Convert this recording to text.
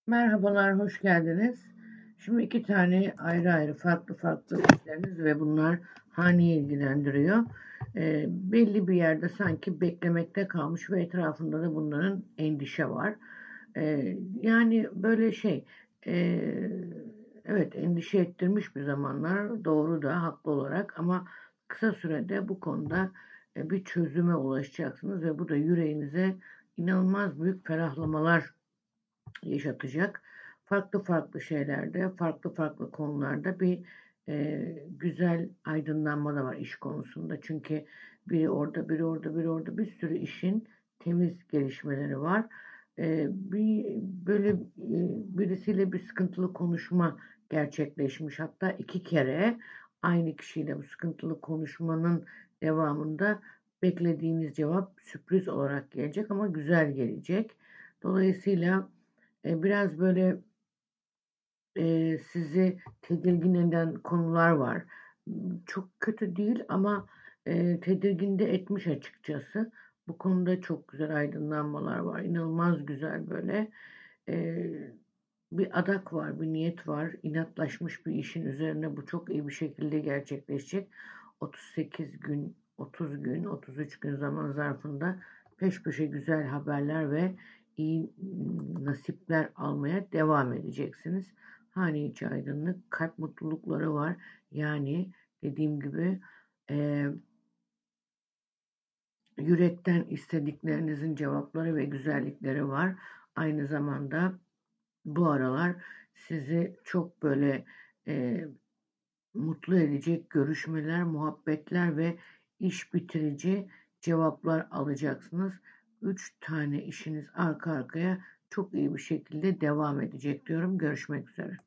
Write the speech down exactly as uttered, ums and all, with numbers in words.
Merhabalar, hoş geldiniz. Şimdi iki tane ayrı ayrı farklı farklı işleriniz ve bunlar haneyi ilgilendiriyor. E, belli bir yerde sanki beklemekte kalmış ve etrafında da bunların endişe var. E, yani böyle şey, e, evet endişe ettirmiş bir zamanlar, doğru da haklı olarak ama kısa sürede bu konuda e, bir çözüme ulaşacaksınız ve bu da yüreğinize inanılmaz büyük ferahlamalar yaşatacak. Farklı farklı şeylerde, farklı farklı konularda bir e, güzel aydınlanma da var iş konusunda. Çünkü biri orada, biri orada, biri orada bir sürü işin temiz gelişmeleri var. E, bir böyle e, birisiyle bir sıkıntılı konuşma gerçekleşmiş. Hatta iki kere aynı kişiyle bu sıkıntılı konuşmanın devamında beklediğiniz cevap sürpriz olarak gelecek ama güzel gelecek. Dolayısıyla e, biraz böyle e, sizi tedirgin eden konular var. Çok kötü değil ama e, tedirgin de etmiş açıkçası. Bu konuda çok güzel aydınlanmalar var. İnanılmaz güzel böyle. E, bir adak var, bir niyet var. İnatlaşmış bir işin üzerine bu çok iyi bir şekilde gerçekleşecek. otuz sekiz gün, otuz gün, otuz üç gün zaman zarfında peş peşe güzel haberler ve iyi nasipler almaya devam edeceksiniz. Hane içi aydınlık, kalp mutlulukları var. Yani dediğim gibi e, yürekten istediklerinizin cevapları ve güzellikleri var. Aynı zamanda bu aralar sizi çok böyle e, mutlu edecek görüşmeler, muhabbetler ve iş bitirici cevaplar alacaksınız. Üç tane işiniz arka arkaya çok iyi bir şekilde devam edecek diyorum. Görüşmek üzere.